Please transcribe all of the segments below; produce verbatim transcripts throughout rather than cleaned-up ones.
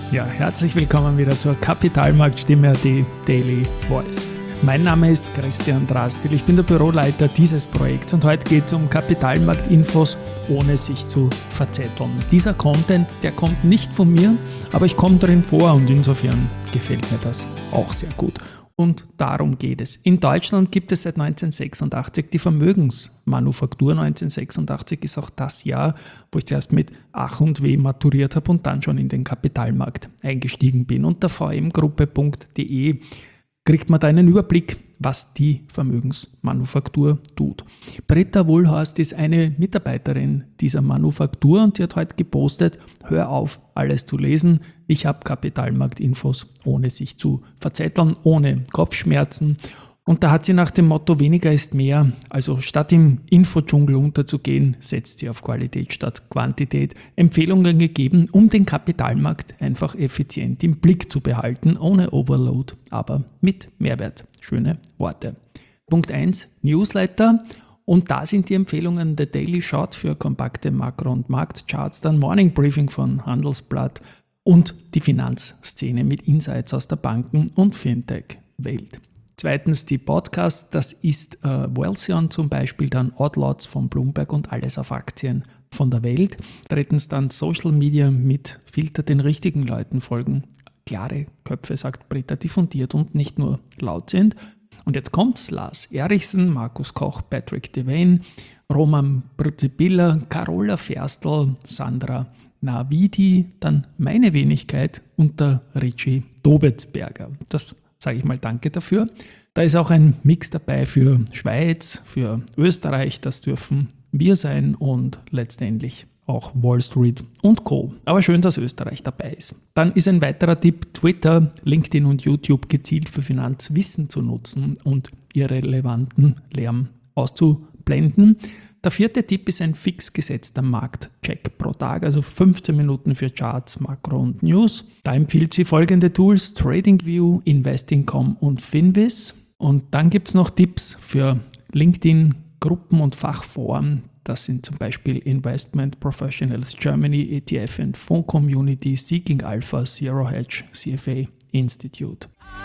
Ja, herzlich willkommen wieder zur Kapitalmarktstimme, die Daily Voice. Mein Name ist Christian Drastil, ich bin der Büroleiter dieses Projekts und heute geht es um Kapitalmarktinfos, ohne sich zu verzetteln. Dieser Content, der kommt nicht von mir, aber ich komme drin vor und insofern gefällt mir das auch sehr gut. Und darum geht es. In Deutschland gibt es seit neunzehnhundertsechsundachtzig die Vermögensmanufaktur. neunzehnhundertsechsundachtzig ist auch das Jahr, wo ich zuerst mit Ach und Weh maturiert habe und dann schon in den Kapitalmarkt eingestiegen bin. Unter v m gruppe punkt d e kriegt man da einen Überblick, was die Vermögensmanufaktur tut. Britta Wohlhorst ist eine Mitarbeiterin dieser Manufaktur und sie hat heute gepostet, hör auf, alles zu lesen. Ich habe Kapitalmarktinfos, ohne sich zu verzetteln, ohne Kopfschmerzen. Und da hat sie nach dem Motto weniger ist mehr, also statt im Infodschungel unterzugehen, setzt sie auf Qualität statt Quantität, Empfehlungen gegeben, um den Kapitalmarkt einfach effizient im Blick zu behalten, ohne Overload, aber mit Mehrwert. Schöne Worte. Punkt eins, Newsletter. Und da sind die Empfehlungen der Daily Shot für kompakte Makro- und Marktcharts, dann Morning Briefing von Handelsblatt und die Finanzszene mit Insights aus der Banken- und Fintech-Welt. Zweitens die Podcasts, das ist äh, Wealthion zum Beispiel, dann Oddlots von Bloomberg und alles auf Aktien von der Welt. Drittens dann Social Media mit Filter den richtigen Leuten folgen. Klare Köpfe, sagt Britta, die fundiert und nicht nur laut sind. Und jetzt kommt's, Lars Erichsen, Markus Koch, Patrick Devane, Roman Brzypila, Carola Ferstl, Sandra Navidi, dann meine Wenigkeit und der Richie Dobetsberger. Das sage ich mal danke dafür. Da ist auch ein Mix dabei für Schweiz, für Österreich, das dürfen wir sein und letztendlich auch Wall Street und Co. Aber schön, dass Österreich dabei ist. Dann ist ein weiterer Tipp, Twitter, LinkedIn und YouTube gezielt für Finanzwissen zu nutzen und irrelevanten Lärm auszublenden. Der vierte Tipp ist ein fix gesetzter Marktcheck pro Tag, also fünfzehn Minuten für Charts, Makro und News. Da empfiehlt sie folgende Tools, TradingView, Investing Punkt com und Finviz. Und dann gibt es noch Tipps für LinkedIn-Gruppen und Fachforen. Das sind zum Beispiel Investment Professionals Germany, E T F and Fonds Community, Seeking Alpha, Zero Hedge, C F A Institute.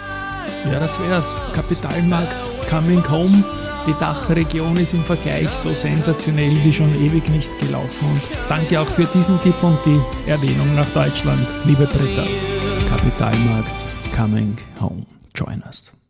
Ja, das wär's. Kapitalmarkt Coming Home. Die Dachregion ist im Vergleich so sensationell wie schon ewig nicht gelaufen. Und danke auch für diesen Tipp und die Erwähnung nach Deutschland, liebe Britta. Kapitalmarkt Coming Home. Join us.